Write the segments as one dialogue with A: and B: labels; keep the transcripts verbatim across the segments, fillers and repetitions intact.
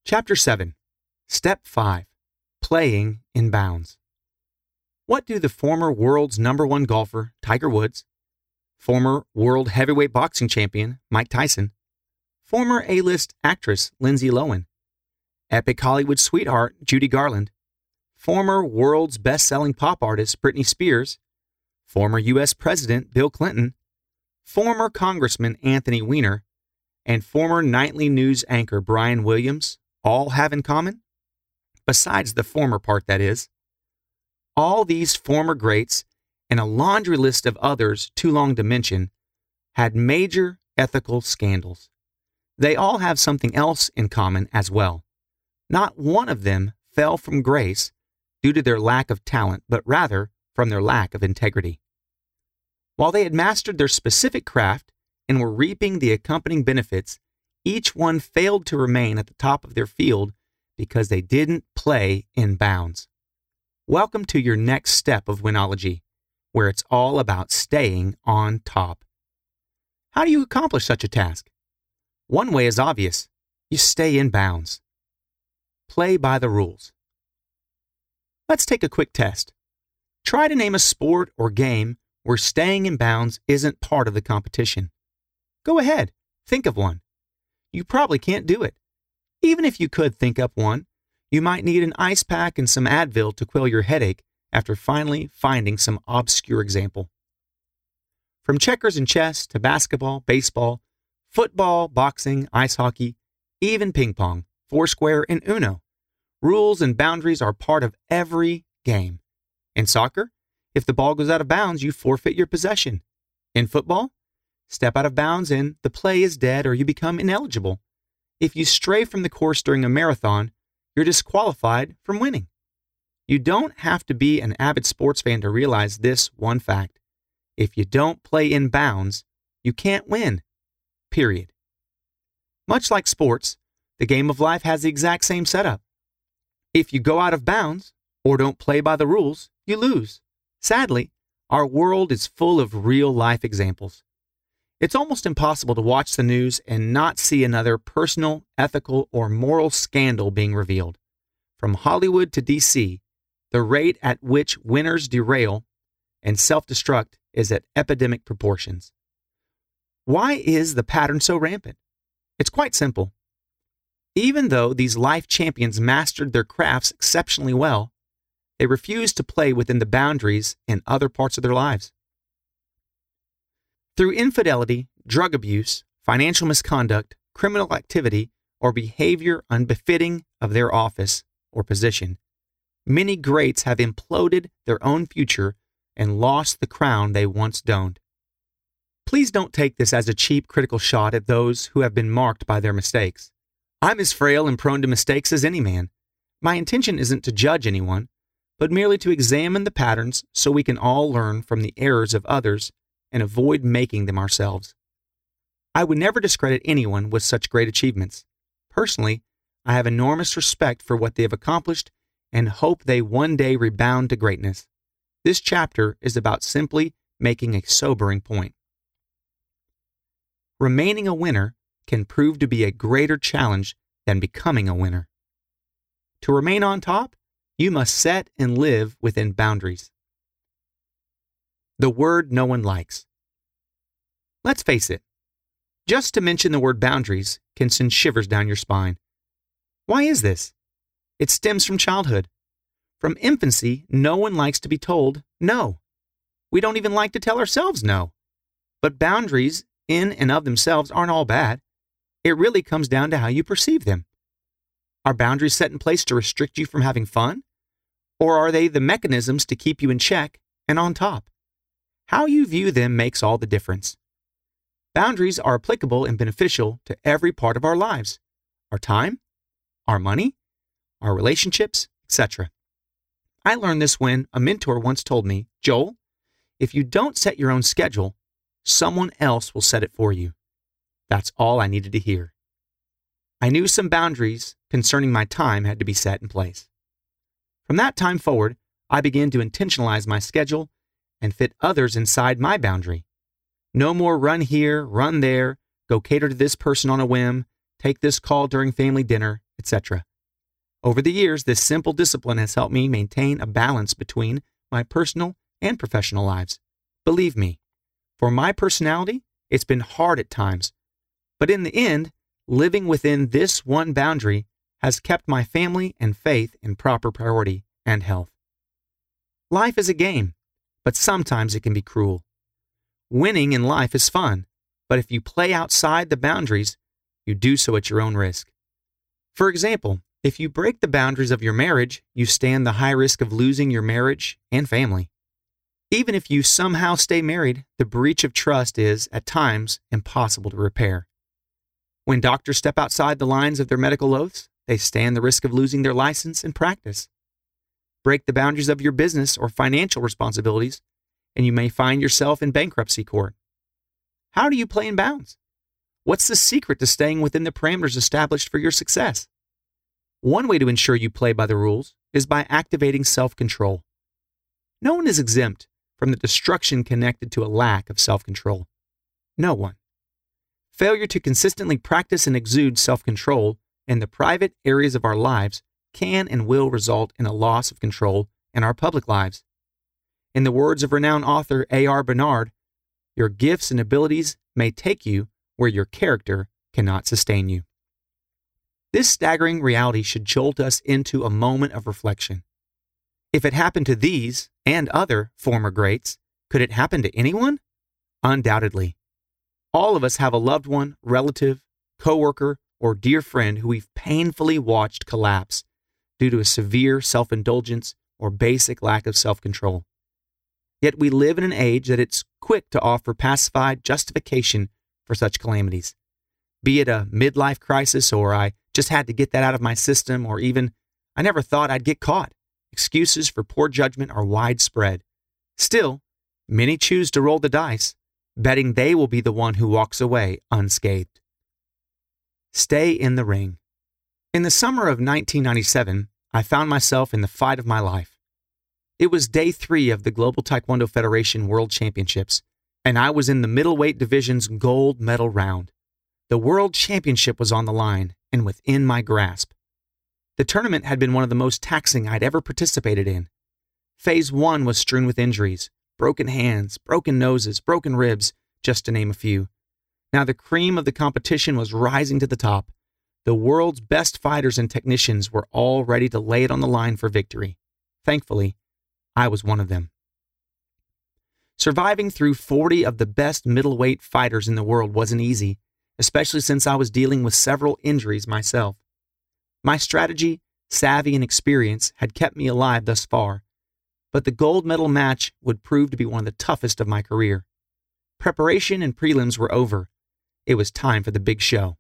A: Chapter seven. Step five. Playing in bounds. What do the former world's number one golfer, Tiger Woods, former world heavyweight boxing champion, Mike Tyson, former A-list actress, Lindsay Lohan, epic Hollywood sweetheart, Judy Garland, former world's best-selling pop artist, Britney Spears, former U S President, Bill Clinton, former Congressman, Anthony Weiner, and former nightly news anchor, Brian Williams, all have in common? Besides the former part, that is. All these former greats, and a laundry list of others too long to mention, had major ethical scandals. They all have something else in common as well. Not one of them fell from grace due to their lack of talent, but rather from their lack of integrity. While they had mastered their specific craft and were reaping the accompanying benefits, each one failed to remain at the top of their field because they didn't play in bounds. Welcome to your next step of Winology, where it's all about staying on top. How do you accomplish such a task? One way is obvious. You stay in bounds. Play by the rules. Let's take a quick test. Try to name a sport or game where staying in bounds isn't part of the competition. Go ahead, think of one. You probably can't do it. Even if you could think up one, you might need an ice pack and some Advil to quell your headache after finally finding some obscure example. From checkers and chess to basketball, baseball, football, boxing, ice hockey, even ping pong, foursquare, and Uno, rules and boundaries are part of every game. In soccer, if the ball goes out of bounds, you forfeit your possession. In football, step out of bounds and the play is dead or you become ineligible. If you stray from the course during a marathon, you're disqualified from winning. You don't have to be an avid sports fan to realize this one fact. If you don't play in bounds, you can't win. Period. Much like sports, the game of life has the exact same setup. If you go out of bounds or don't play by the rules, you lose. Sadly, our world is full of real-life examples. It's almost impossible to watch the news and not see another personal, ethical, or moral scandal being revealed. From Hollywood to D C, the rate at which winners derail and self-destruct is at epidemic proportions. Why is the pattern so rampant? It's quite simple. Even though these life champions mastered their crafts exceptionally well, they refused to play within the boundaries in other parts of their lives. Through infidelity, drug abuse, financial misconduct, criminal activity, or behavior unbefitting of their office or position, many greats have imploded their own future and lost the crown they once donned. Please don't take this as a cheap critical shot at those who have been marked by their mistakes. I'm as frail and prone to mistakes as any man. My intention isn't to judge anyone, but merely to examine the patterns so we can all learn from the errors of others and avoid making them ourselves. I would never discredit anyone with such great achievements. Personally, I have enormous respect for what they have accomplished and hope they one day rebound to greatness. This chapter is about simply making a sobering point. Remaining a winner can prove to be a greater challenge than becoming a winner. To remain on top, you must set and live within boundaries. The word no one likes. Let's face it, just to mention the word boundaries can send shivers down your spine. Why is this? It stems from childhood. From infancy, no one likes to be told no. We don't even like to tell ourselves no. But boundaries, in and of themselves, aren't all bad. It really comes down to how you perceive them. Are boundaries set in place to restrict you from having fun? Or are they the mechanisms to keep you in check and on top? How you view them makes all the difference. Boundaries are applicable and beneficial to every part of our lives. Our time, our money, our relationships, et cetera. I learned this when a mentor once told me, Joel, if you don't set your own schedule, someone else will set it for you. That's all I needed to hear. I knew some boundaries concerning my time had to be set in place. From that time forward, I began to intentionalize my schedule and fit others inside my boundary. No more run here, run there, go cater to this person on a whim, take this call during family dinner, et cetera. Over the years, this simple discipline has helped me maintain a balance between my personal and professional lives. Believe me, for my personality, it's been hard at times, but in the end, living within this one boundary has kept my family and faith in proper priority and health. Life is a game, but sometimes it can be cruel. Winning in life is fun, but if you play outside the boundaries, you do so at your own risk. For example, if you break the boundaries of your marriage, you stand the high risk of losing your marriage and family. Even if you somehow stay married, the breach of trust is, at times, impossible to repair. When doctors step outside the lines of their medical oaths, they stand the risk of losing their license and practice. Break the boundaries of your business or financial responsibilities, and you may find yourself in bankruptcy court. How do you play in bounds? What's the secret to staying within the parameters established for your success? One way to ensure you play by the rules is by activating self-control. No one is exempt from the destruction connected to a lack of self-control. No one. Failure to consistently practice and exude self-control in the private areas of our lives can and will result in a loss of control in our public lives. In the words of renowned author A R Bernard, your gifts and abilities may take you where your character cannot sustain you. This staggering reality should jolt us into a moment of reflection. If it happened to these and other former greats, could it happen to anyone? Undoubtedly. All of us have a loved one, relative, coworker, or dear friend who we've painfully watched collapse due to a severe self-indulgence or basic lack of self-control. Yet we live in an age that it's quick to offer pacified justification for such calamities. Be it a midlife crisis, or I just had to get that out of my system, or even, I never thought I'd get caught. Excuses for poor judgment are widespread. Still, many choose to roll the dice, betting they will be the one who walks away unscathed. Stay in the ring. In the summer of nineteen ninety-seven, I found myself in the fight of my life. It was day three of the Global Taekwondo Federation World Championships, and I was in the middleweight division's gold medal round. The World Championship was on the line and within my grasp. The tournament had been one of the most taxing I'd ever participated in. Phase one was strewn with injuries, broken hands, broken noses, broken ribs, just to name a few. Now the cream of the competition was rising to the top. The world's best fighters and technicians were all ready to lay it on the line for victory. Thankfully, I was one of them. Surviving through forty of the best middleweight fighters in the world wasn't easy, especially since I was dealing with several injuries myself. My strategy, savvy, and experience had kept me alive thus far, but the gold medal match would prove to be one of the toughest of my career. Preparation and prelims were over. It was time for the big show.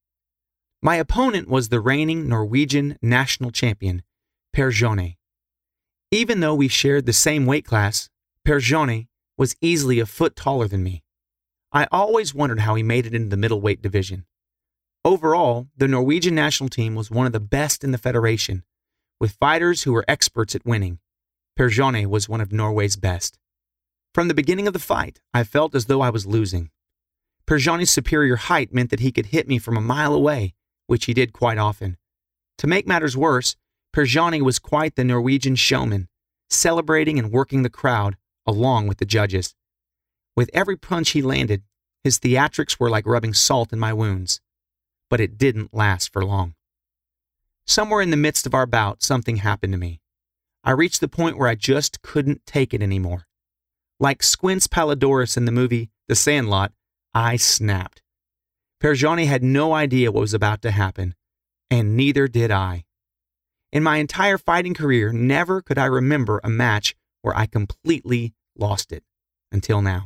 A: My opponent was the reigning Norwegian national champion, Per Gjone. Even though we shared the same weight class, Per Gjone was easily a foot taller than me. I always wondered how he made it into the middleweight division. Overall, the Norwegian national team was one of the best in the federation, with fighters who were experts at winning. Per Gjone was one of Norway's best. From the beginning of the fight, I felt as though I was losing. Per Gjone's superior height meant that he could hit me from a mile away, which he did quite often. To make matters worse, Per Gjone was quite the Norwegian showman, celebrating and working the crowd along with the judges. With every punch he landed, his theatrics were like rubbing salt in my wounds. But it didn't last for long. Somewhere in the midst of our bout, something happened to me. I reached the point where I just couldn't take it anymore. Like Squints Palladorus in the movie The Sandlot, I snapped. Per Gjone had no idea what was about to happen, and neither did I. In my entire fighting career, never could I remember a match where I completely lost it, until now.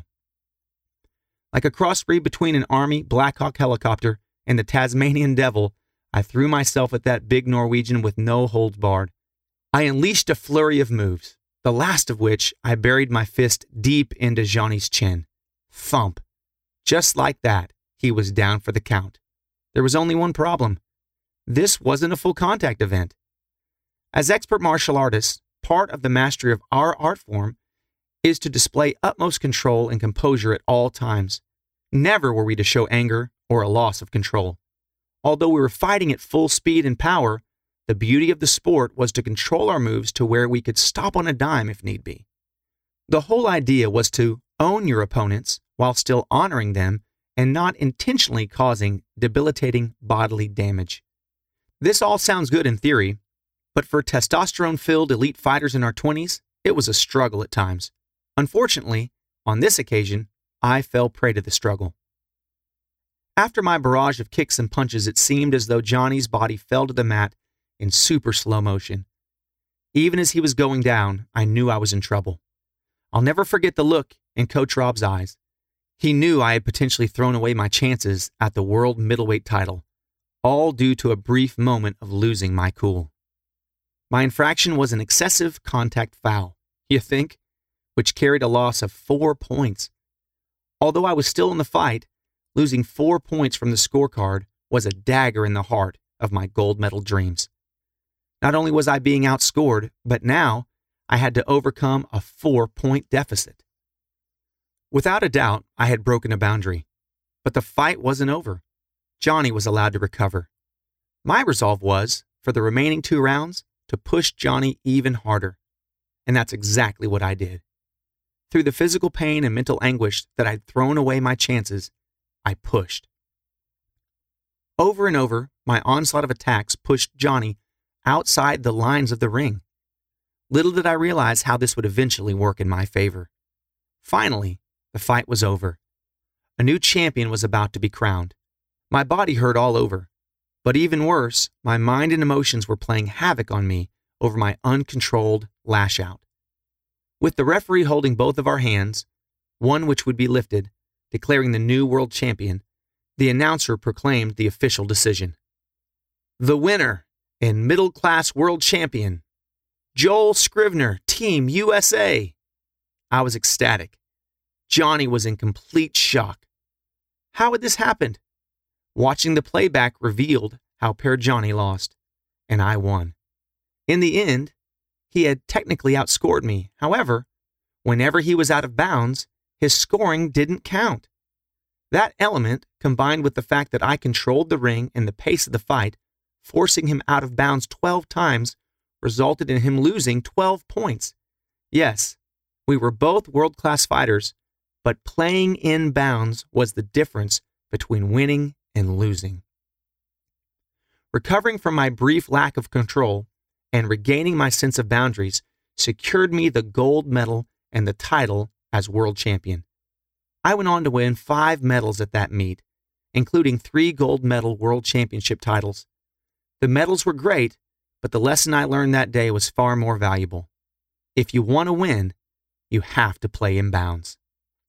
A: Like a crossbreed between an Army Black Hawk helicopter and the Tasmanian Devil, I threw myself at that big Norwegian with no holds barred. I unleashed a flurry of moves, the last of which I buried my fist deep into Gjone's chin. Thump. Just like that, he was down for the count. There was only one problem. This wasn't a full contact event. As expert martial artists, part of the mastery of our art form is to display utmost control and composure at all times. Never were we to show anger or a loss of control. Although we were fighting at full speed and power, the beauty of the sport was to control our moves to where we could stop on a dime if need be. The whole idea was to own your opponents while still honoring them and not intentionally causing debilitating bodily damage. This all sounds good in theory, but for testosterone-filled elite fighters in our twenties, it was a struggle at times. Unfortunately, on this occasion, I fell prey to the struggle. After my barrage of kicks and punches, it seemed as though Johnny's body fell to the mat in super slow motion. Even as he was going down, I knew I was in trouble. I'll never forget the look in Coach Rob's eyes. He knew I had potentially thrown away my chances at the world middleweight title, all due to a brief moment of losing my cool. My infraction was an excessive contact foul, you think, which carried a loss of four points. Although I was still in the fight, losing four points from the scorecard was a dagger in the heart of my gold medal dreams. Not only was I being outscored, but now I had to overcome a four-point deficit. Without a doubt, I had broken a boundary, but the fight wasn't over. Johnny was allowed to recover. My resolve was, for the remaining two rounds, to push Johnny even harder, and that's exactly what I did. Through the physical pain and mental anguish that I'd thrown away my chances, I pushed. Over and over, my onslaught of attacks pushed Johnny outside the lines of the ring. Little did I realize how this would eventually work in my favor. Finally, the fight was over. A new champion was about to be crowned. My body hurt all over, but even worse, my mind and emotions were playing havoc on me over my uncontrolled lash out. With the referee holding both of our hands, one which would be lifted, declaring the new world champion, the announcer proclaimed the official decision. The winner and middle-class world champion, Joel Scrivener, Team U S A. I was ecstatic. Johnny was in complete shock. How had this happened? Watching the playback revealed how paired Johnny lost, and I won. In the end, he had technically outscored me. However, whenever he was out of bounds, his scoring didn't count. That element, combined with the fact that I controlled the ring and the pace of the fight, forcing him out of bounds twelve times, resulted in him losing twelve points. Yes, we were both world-class fighters, but playing in bounds was the difference between winning and losing. Recovering from my brief lack of control and regaining my sense of boundaries secured me the gold medal and the title as world champion. I went on to win five medals at that meet, including three gold medal world championship titles. The medals were great, but the lesson I learned that day was far more valuable. If you want to win, you have to play in bounds.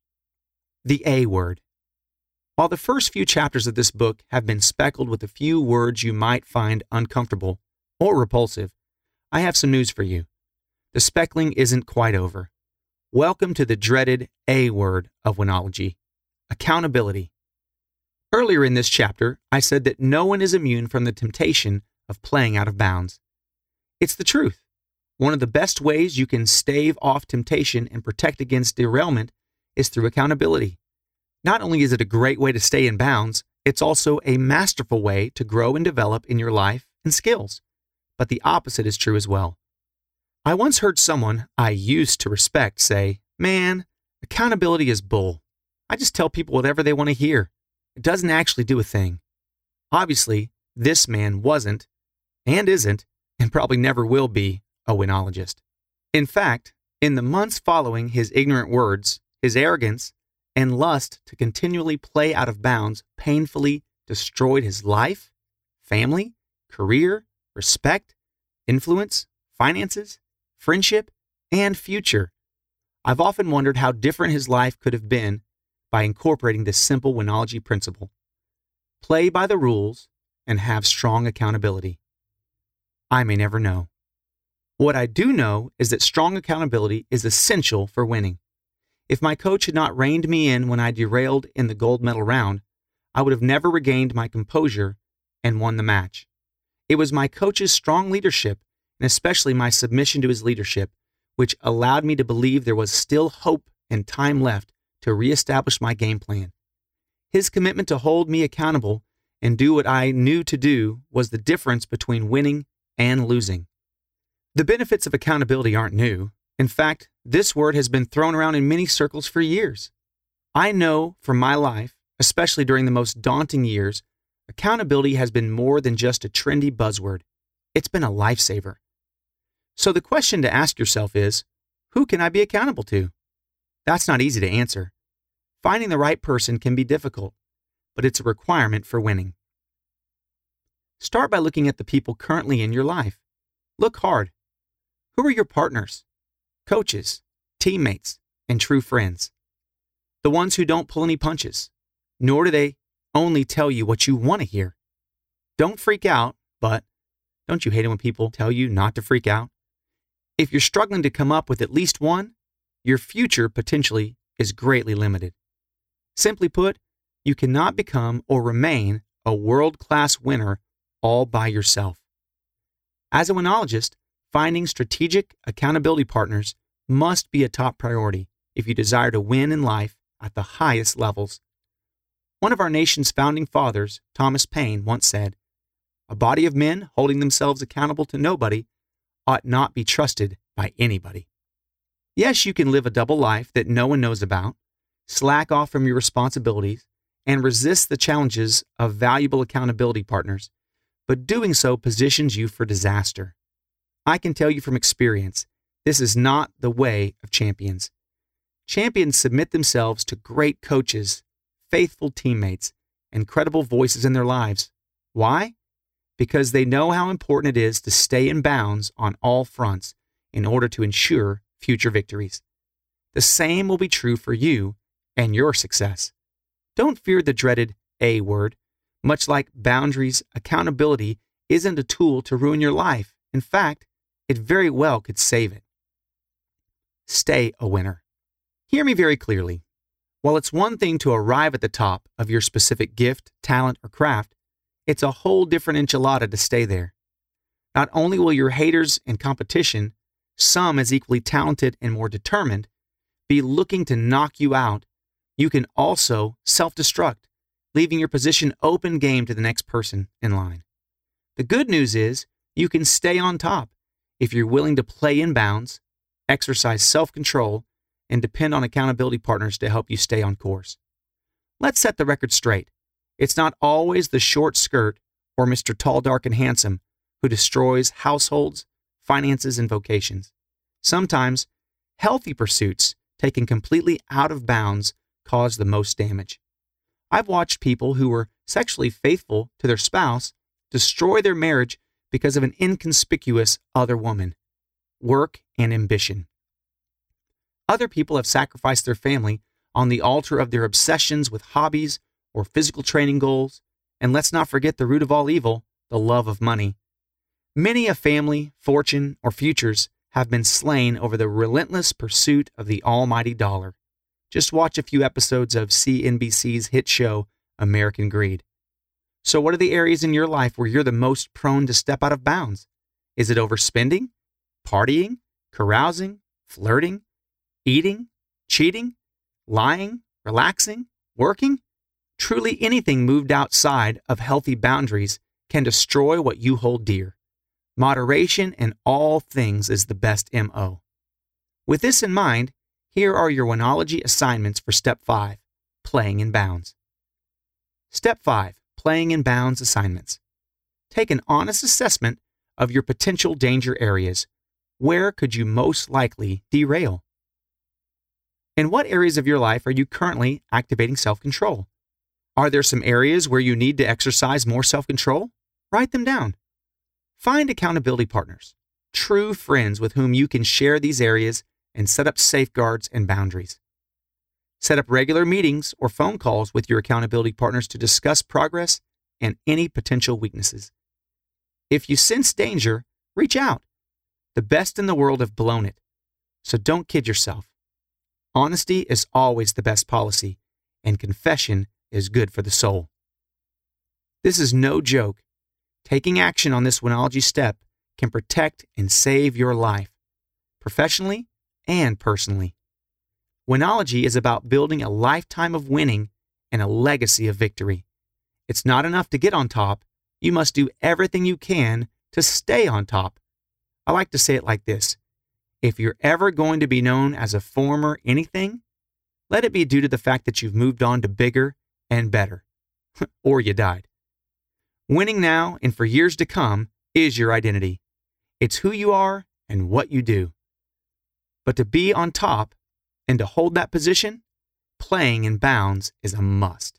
A: The A word. While the first few chapters of this book have been speckled with a few words you might find uncomfortable or repulsive, I have some news for you. The speckling isn't quite over. Welcome to the dreaded A word of Winology, accountability. Earlier in this chapter, I said that no one is immune from the temptation of playing out of bounds. It's the truth. One of the best ways you can stave off temptation and protect against derailment is through accountability. Not only is it a great way to stay in bounds, it's also a masterful way to grow and develop in your life and skills. But the opposite is true as well. I once heard someone I used to respect say, "Man, accountability is bull. I just tell people whatever they want to hear. It doesn't actually do a thing." Obviously, this man wasn't, and isn't, and probably never will be, a winologist. In fact, in the months following his ignorant words, his arrogance, and lust to continually play out of bounds painfully destroyed his life, family, career, respect, influence, finances, friendship, and future. I've often wondered how different his life could have been by incorporating this simple winology principle. Play by the rules and have strong accountability. I may never know. What I do know is that strong accountability is essential for winning. If my coach had not reined me in when I derailed in the gold medal round, I would have never regained my composure and won the match. It was my coach's strong leadership, and especially my submission to his leadership, which allowed me to believe there was still hope and time left to reestablish my game plan. His commitment to hold me accountable and do what I knew to do was the difference between winning and losing. The benefits of accountability aren't new. In fact, this word has been thrown around in many circles for years. I know from my life, especially during the most daunting years, accountability has been more than just a trendy buzzword. It's been a lifesaver. So the question to ask yourself is, who can I be accountable to? That's not easy to answer. Finding the right person can be difficult, but it's a requirement for winning. Start by looking at the people currently in your life. Look hard. Who are your partners, coaches, teammates, and true friends? The ones who don't pull any punches, nor do they only tell you what you want to hear. Don't freak out, but don't you hate it when people tell you not to freak out? If you're struggling to come up with at least one, your future potentially is greatly limited. Simply put, you cannot become or remain a world-class winner all by yourself. As a winologist, finding strategic accountability partners must be a top priority if you desire to win in life at the highest levels. One of our nation's founding fathers, Thomas Paine, once said, "A body of men holding themselves accountable to nobody ought not be trusted by anybody." Yes, you can live a double life that no one knows about, slack off from your responsibilities, and resist the challenges of valuable accountability partners, but doing so positions you for disaster. I can tell you from experience, this is not the way of champions. Champions submit themselves to great coaches, faithful teammates, and credible voices in their lives. Why? Because they know how important it is to stay in bounds on all fronts in order to ensure future victories. The same will be true for you and your success. Don't fear the dreaded A word. Much like boundaries, accountability isn't a tool to ruin your life. In fact, it very well could save it. Stay a winner. Hear me very clearly. While it's one thing to arrive at the top of your specific gift, talent, or craft, it's a whole different enchilada to stay there. Not only will your haters and competition, some as equally talented and more determined, be looking to knock you out, you can also self-destruct, leaving your position open game to the next person in line. The good news is you can stay on top if you're willing to play in bounds, exercise self-control, and depend on accountability partners to help you stay on course. Let's set the record straight. It's not always the short skirt or Mister Tall, Dark, and Handsome who destroys households, finances, and vocations. Sometimes, healthy pursuits taken completely out of bounds cause the most damage. I've watched people who were sexually faithful to their spouse destroy their marriage because of an inconspicuous other woman, work, and ambition. Other people have sacrificed their family on the altar of their obsessions with hobbies or physical training goals, and let's not forget the root of all evil, the love of money. Many a family, fortune, or futures have been slain over the relentless pursuit of the almighty dollar. Just watch a few episodes of C N B C's hit show, American Greed. So what are the areas in your life where you're the most prone to step out of bounds? Is it overspending, partying, carousing, flirting, eating, cheating, lying, relaxing, working? Truly anything moved outside of healthy boundaries can destroy what you hold dear. Moderation in all things is the best M O. With this in mind, here are your Winology assignments for Step five, Playing in Bounds. Step five, Playing in Bounds assignments. Take an honest assessment of your potential danger areas. Where could you most likely derail? In what areas of your life are you currently activating self-control? Are there some areas where you need to exercise more self-control? Write them down. Find accountability partners, true friends with whom you can share these areas and set up safeguards and boundaries. Set up regular meetings or phone calls with your accountability partners to discuss progress and any potential weaknesses. If you sense danger, reach out. The best in the world have blown it, so don't kid yourself. Honesty is always the best policy, and confession is good for the soul. This is no joke. Taking action on this Winology step can protect and save your life, professionally and personally. Winology is about building a lifetime of winning and a legacy of victory. It's not enough to get on top. You must do everything you can to stay on top. I like to say it like this. If you're ever going to be known as a former anything, let it be due to the fact that you've moved on to bigger and better. Or you died. Winning now and for years to come is your identity. It's who you are and what you do. But to be on top and to hold that position, playing in bounds is a must.